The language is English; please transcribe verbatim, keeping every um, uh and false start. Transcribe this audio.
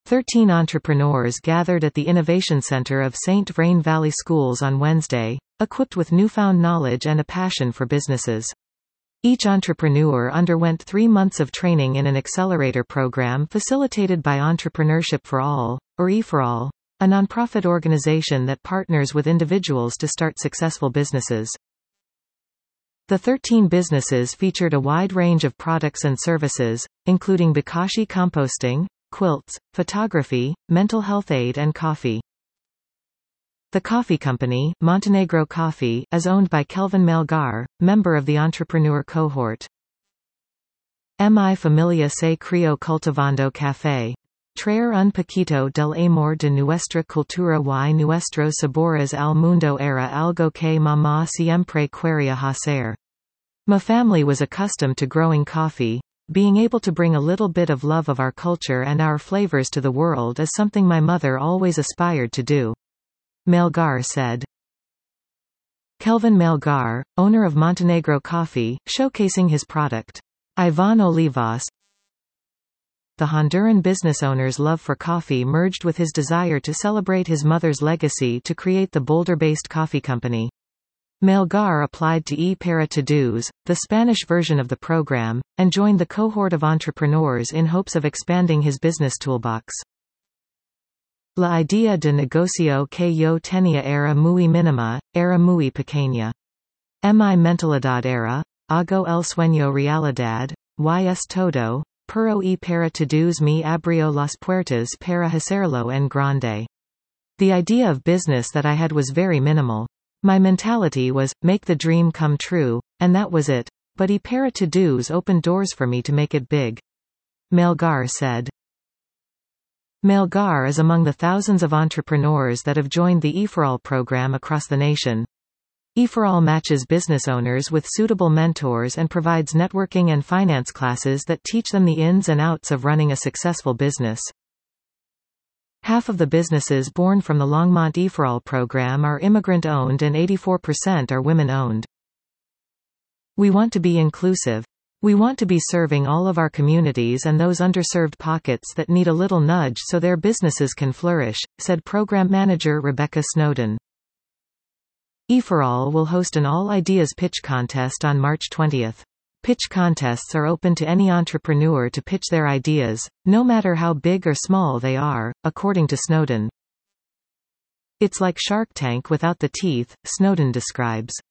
Thirteen entrepreneurs gathered at the Innovation Center of Saint Vrain Valley Schools on Wednesday, equipped with newfound knowledge and a passion for businesses. Each entrepreneur underwent three months of training in an accelerator program facilitated by Entrepreneurship for All, or E for All, a nonprofit organization that partners with individuals to start successful businesses. The thirteen businesses featured a wide range of products and services, including bokashi composting, quilts, photography, mental health aid and coffee. The coffee company, Montenegro Coffee, is owned by Kelvin Melgar, member of the entrepreneur cohort. Mi familia se crió cultivando café. Traer un poquito del amor de nuestra cultura y nuestros sabores al mundo era algo que mamá siempre quería hacer. My family was accustomed to growing coffee. Being able to bring a little bit of love of our culture and our flavors to the world is something my mother always aspired to do. Melgar said. Kelvin Melgar, owner of Montenegro Coffee, showcasing his product, Ivan Olivas. The Honduran business owner's love for coffee merged with his desire to celebrate his mother's legacy to create the Boulder-based coffee company. Melgar applied to E para Todos, the Spanish version of the program, and joined the cohort of entrepreneurs in hopes of expanding his business toolbox. La idea de negocio que yo tenía era muy mínima, era muy pequeña. Mi mentalidad era, hago el sueño realidad, y es todo, pero y para todos me abrió las puertas para hacerlo en grande. The idea of business that I had was very minimal. My mentality was, make the dream come true, and that was it, but y para todos opened doors for me to make it big. Melgar said. Melgar is among the thousands of entrepreneurs that have joined the E for All program across the nation. E for All matches business owners with suitable mentors and provides networking and finance classes that teach them the ins and outs of running a successful business. Half of the businesses born from the Longmont E for All program are immigrant-owned and eighty-four percent are women-owned. We want to be inclusive. We want to be serving all of our communities and those underserved pockets that need a little nudge so their businesses can flourish, said Program Manager Rebecca Snowden. E for All will host an All Ideas Pitch Contest on March twentieth. Pitch contests are open to any entrepreneur to pitch their ideas, no matter how big or small they are, according to Snowden. It's like Shark Tank without the teeth, Snowden describes.